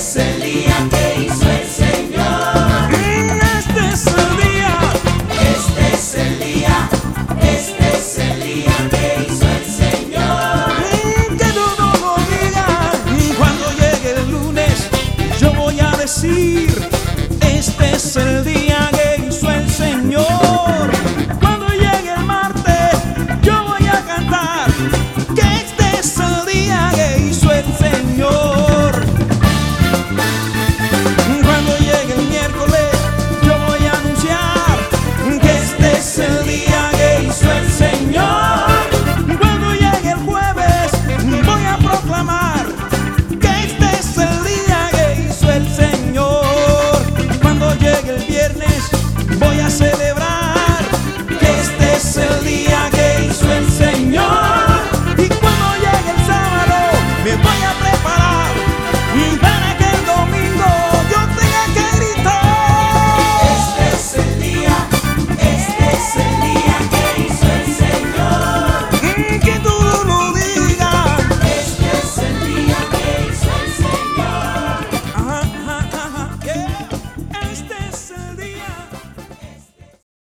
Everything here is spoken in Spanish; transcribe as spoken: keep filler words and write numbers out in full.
es el día que hizo el Señor. Este es el día, Este es el día, este es el día que hizo el Señor. que todo lo diga. Cuando llegue el lunes, yo voy a decir.